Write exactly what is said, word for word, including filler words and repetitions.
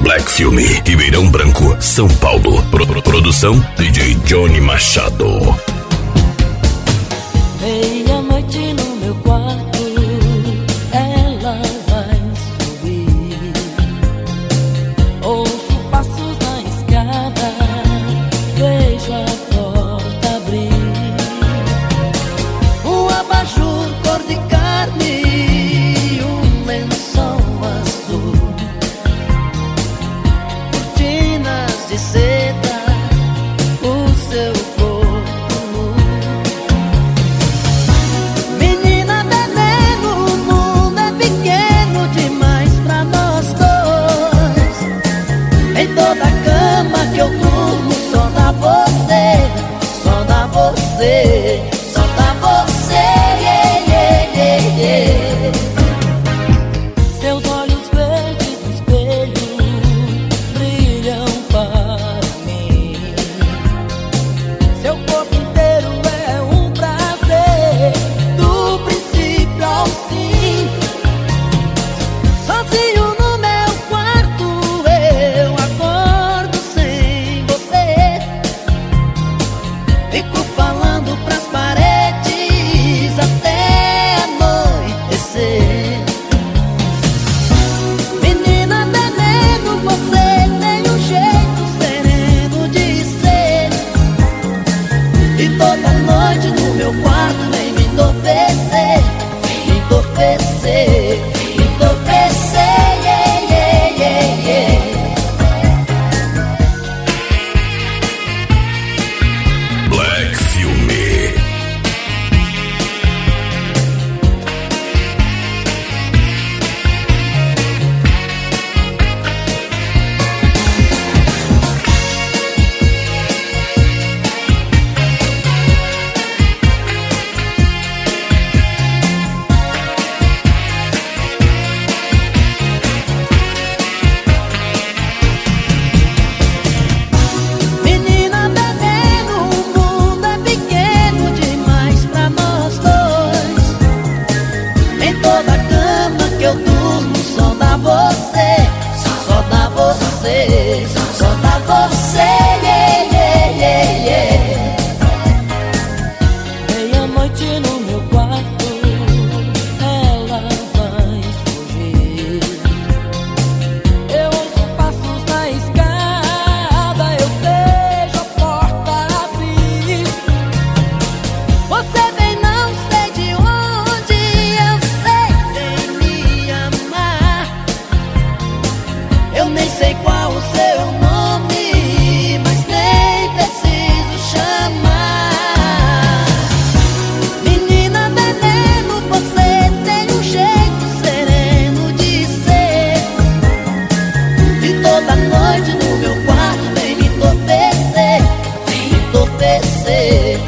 Black Filme, Ribeirão Branco, São Paulo. Pro Produção D J Johnny Machado. Meia-noite no meu quarto, ela vai subir. Ouço passos na escada, vejo a porta abrir. Um abajur cor de carne, um lençol azul, cortinas de seda, o seu corpo nu. Menina veneno, o mundo é pequeno demais pra nós dois. Em toda a cama que eu durmo, só dá você, só dá você, só dá você, yeah, yeah, yeah, yeah. Seus olhos verdes no espelho brilham para mim. Seu corpo inteiro é um prazer, do princípio ao fim. Sozinho no meu quarto eu acordo sem você. Fico falando pras paredes até anoitecer. Menina veneno, você tem um jeito sereno de ser. E toda noite no meu quarto vem me entorpecer, me entorpecer, me entorpecer, yeah, yeah, yeah, yeah. Black Filme. Menina veneno, o mundo é pequeno demais pra nós dois. Em toda a cama que eu durmo, só dá você, só dá você, só dá você, yeah, yeah, yeah, yeah. Meia-noite no meu quarto, ela vai fugir. Eu ouço passos na escada, eu vejo a porta abrir. Você vem não sei de onde, eu sei sem me amar. Eu nem sei qual o seu nome, mas nem preciso chamar. Menina veneno, você tem um jeito sereno de ser. E toda noite no meu quarto vem me entorpecer, vem me entorpecer,